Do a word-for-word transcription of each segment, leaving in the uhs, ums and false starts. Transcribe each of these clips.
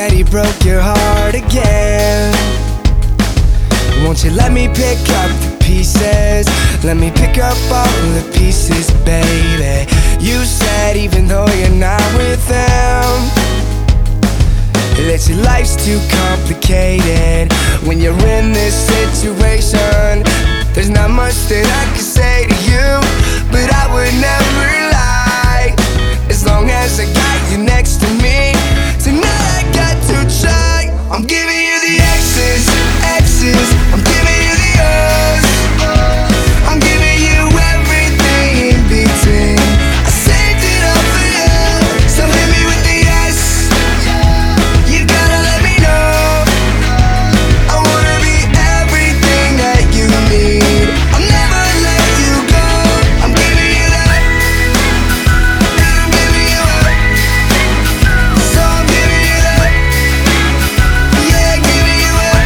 said he broke your heart again. Won't you let me pick up the pieces? Let me pick up all the pieces, baby. You said even though you're not with them, that your life's too complicated. When you're in this situation, there's not much that I can say to you, but I would never lie, as long as I got you next to me. Tonight I got to try. I'm giving you the X's, X's. I'm giving you the O's. I'm giving you everything in between. I saved it all for you, so hit me with the S. You gotta let me know. I wanna be everything that you need. I'll never let you go. I'm giving you that, and I'm giving you up. So I'm giving you that, yeah, giving you up.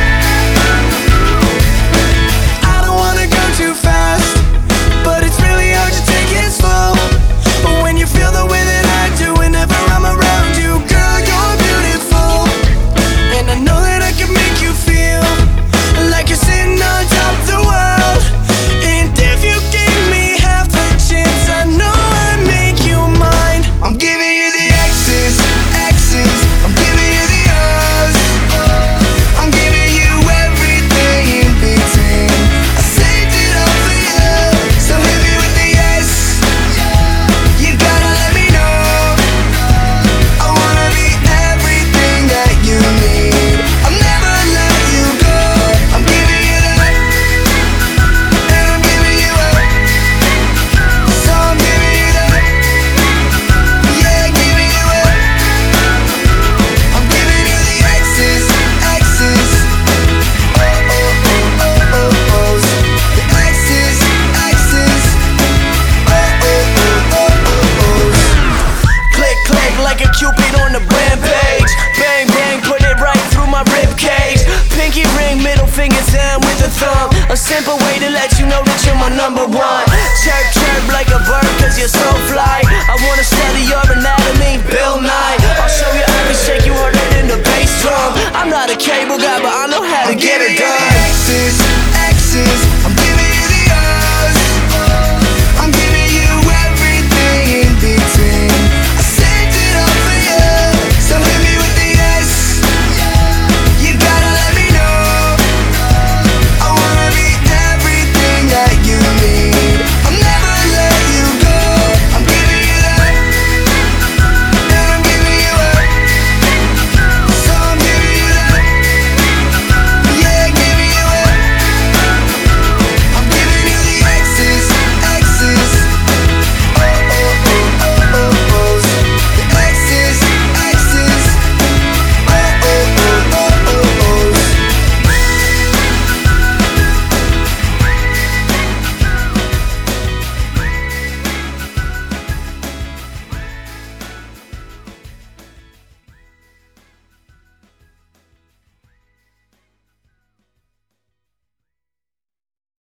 I don't wanna go too fast, but it's really hard to take it slow. But when you feel the way that I do whenever I'm around you, girl, you're beautiful. And I know that I can make you feel like you're sitting on top of the world. And if you give me half a chance, I know I'd make you mine. I'm giving you the X's, X's. I'm giving you the O's. I'm giving you everything in between. I saved it all for you, so hit me with the S. You gotta let me know. I wanna be everything that you need. I'll never let you go. I'm giving you that, and I'm giving you up. So I'm giving you that, yeah, giving you up. I'm giving you the X's, X's. Oh, oh, oh, oh, oh, ohs. The X's, X's. Oh, oh, oh, oh, oh, ohs. Click, click like a cupid on the rampage. Bang, bang, put it right through my rib cage. Pinky ring, middle finger down with a thumb. A simple way to let you know that you're my number one. Chirp, chirp like a bird, cause you're so fly. I wanna study your anatomy, Bill Nye. I'll show you how to shake you harder than the bass drum. I'm not a cable guy, but I know how to get it done.